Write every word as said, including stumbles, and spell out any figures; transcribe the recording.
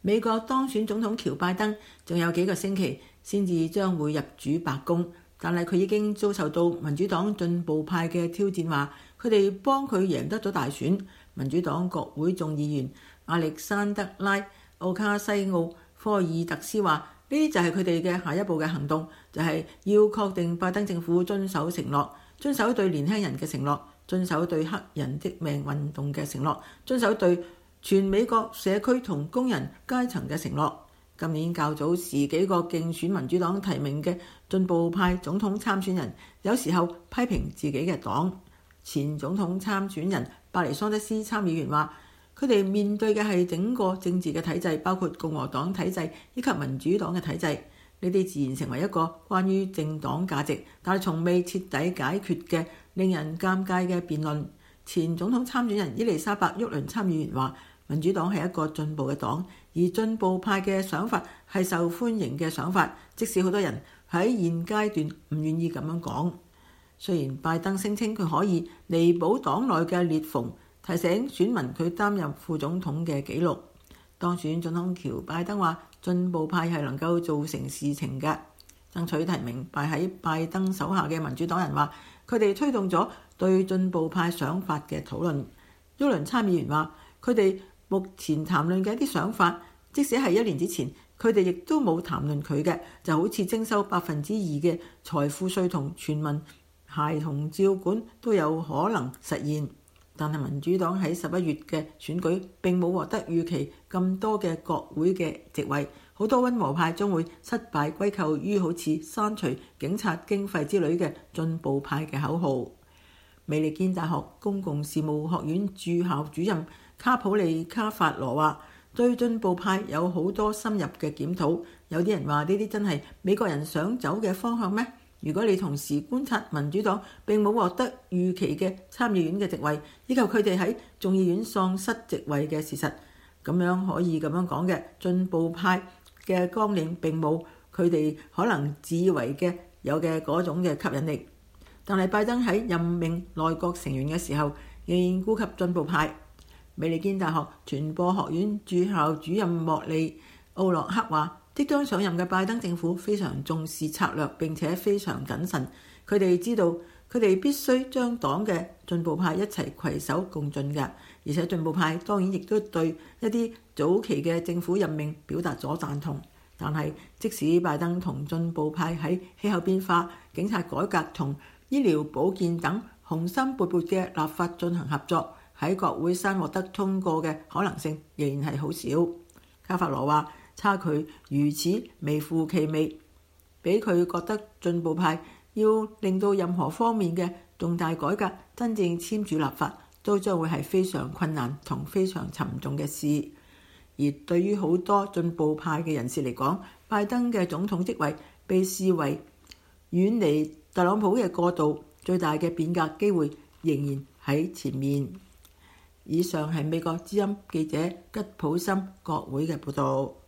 美國當選總統喬拜登仲有幾個星期先至將會入主白宮，但係佢已經遭受到民主黨進步派嘅挑戰，話佢哋幫佢贏得咗大選。民主黨國會眾議員亞歷山德拉·奧卡西奧科爾特斯話：呢啲就係佢哋嘅下一步嘅行動，就係、是、要確定拜登政府遵守承諾，遵守對年輕人嘅承諾，遵守對黑人的命運動嘅承諾，遵守對全美國社區同工人階層嘅承諾。今年較早時幾個競選民主黨提名嘅進步派總統參選人，有時候批評自己嘅黨。前總統參選人伯尼桑德斯參議員話：佢哋面對嘅係整個政治嘅體制，包括共和黨體制以及民主黨嘅體制。呢啲自然成為一個關於政黨價值，但係從未徹底解決嘅令人尷尬嘅辯論。前總統參選人伊麗莎白·沃倫參議員話：民主黨係一個進步嘅黨，而進步派嘅想法係受歡迎嘅想法，即使好多人喺現階段唔願意咁樣講。雖然拜登聲稱佢可以彌補黨內嘅裂縫，提醒選民佢擔任副總統嘅紀錄。當選總統喬拜登話：進步派係能夠做成事情嘅。爭取提名敗喺拜登手下嘅民主黨人話：佢哋推動咗對進步派想法嘅討論。沃倫參議員話：佢哋目前談論嘅一啲想法，即使係一年之前，佢哋亦都冇談論佢嘅，就好似徵收百分之二嘅財富稅同全民孩童照管都有可能實現。但係民主黨喺十一月嘅選舉並冇獲得預期咁多嘅國會嘅席位，好多溫和派將會失敗歸咎於好似刪除警察經費之類嘅進步派嘅口號。美利堅大學公共事務學院駐校主任卡普利卡法羅話：對進步派有好多深入嘅檢討，有啲人話呢啲真係美國人想走嘅方向咩？如果你同時觀察民主黨並冇獲得預期嘅參議院嘅席位，以及佢哋喺眾議院喪失席位嘅事實，咁樣可以咁樣講嘅，進步派嘅綱領並冇佢哋可能自以為嘅有嘅嗰種嘅吸引力。但係拜登喺任命內閣成員嘅時候，仍然顧及進步派。美利堅大學傳播學院駐校主任莫利奧洛克話：即將上任嘅拜登政府非常重視策略，並且非常謹慎。佢哋知道佢哋必須將黨嘅進步派一齊攜手共進嘅，而且進步派當然亦都對一啲早期嘅政府任命表達咗贊同。但係即使拜登同進步派喺氣候變化、警察改革同醫療保健等雄心勃勃嘅立法進行合作，喺國會山獲得通過嘅可能性仍然係好少。卡法羅話：差距如此微乎其微，俾佢覺得進步派要令到任何方面嘅重大改革真正簽署立法，都將會係非常困難同非常沉重嘅事。而對於好多進步派嘅人士嚟講，拜登嘅總統職位被視為遠離特朗普嘅過渡，最大嘅變革機會仍然喺前面。以上係美國之音記者吉普森國會嘅報導。